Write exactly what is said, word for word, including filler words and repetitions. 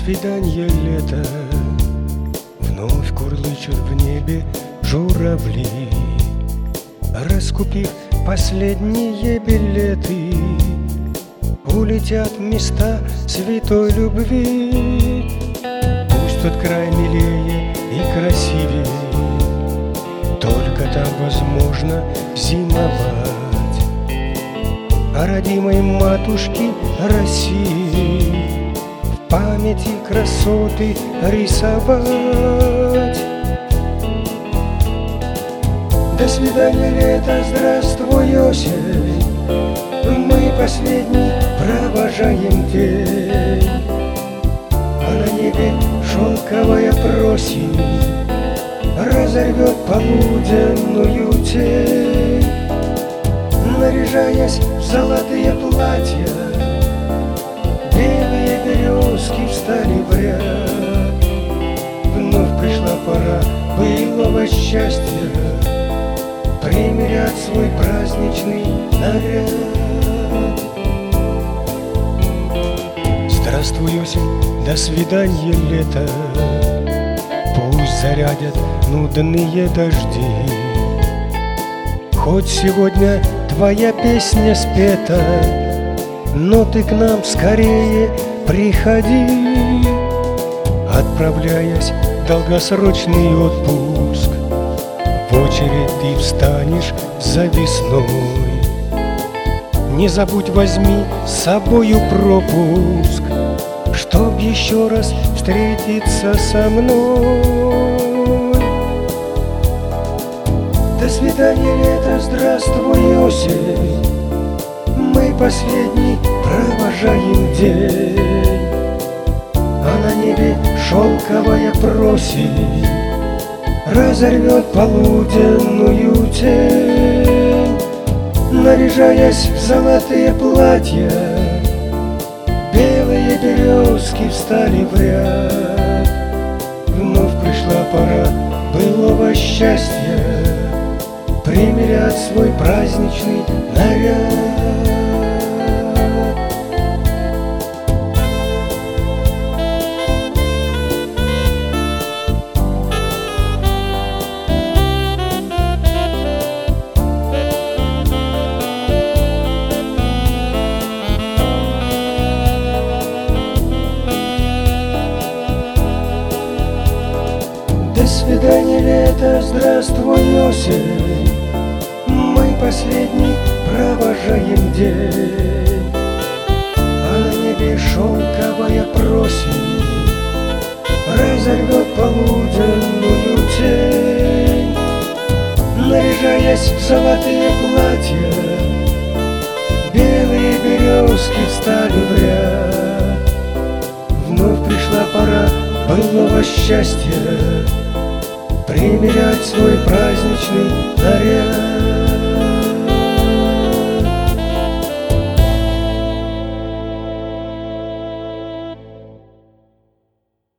свиданья лето, вновь курлычут в небе журавли. Раскупив последние билеты, улетят в места святой любви. Пусть тот край милее и красивее, только там возможно зимовать. О родимой матушке России в памяти красоты рисовать. До свидания, лето, здравствуй, осень, мы последний провожаем день. А на небе шелковая просень разорвет полуденную тень. Наряжаясь в золотые платья, белые березки встали в ряд. Вновь пришла пора былого счастья примерять свой праздничный наряд. Здравствуй, осень, до свидания, лето, пусть зарядят нудные дожди. Хоть сегодня твоя песня спета, но ты к нам скорее приходи. Отправляясь в долгосрочный отпуск, в очередь ты встанешь за весной. Не забудь, возьми с собою пропуск, чтоб еще раз встретиться со мной. До свидания, лето, здравствуй, осень, мы последний провожаем день. А на небе шелковая просень разорвет полуденную тень. Наряжаясь в золотые платья, белые березки встали в ряд. Вновь пришла пора былого счастья примерять свой праздничный наряд. До свидания, лето, здравствуй, осень, мы последний провожаем день. А на небе шелковая просень разорвет полуденную тень. Наряжаясь в золотые платья, белые березки встали в ряд. Вновь пришла пора былого счастья примерять свой праздничный наряд.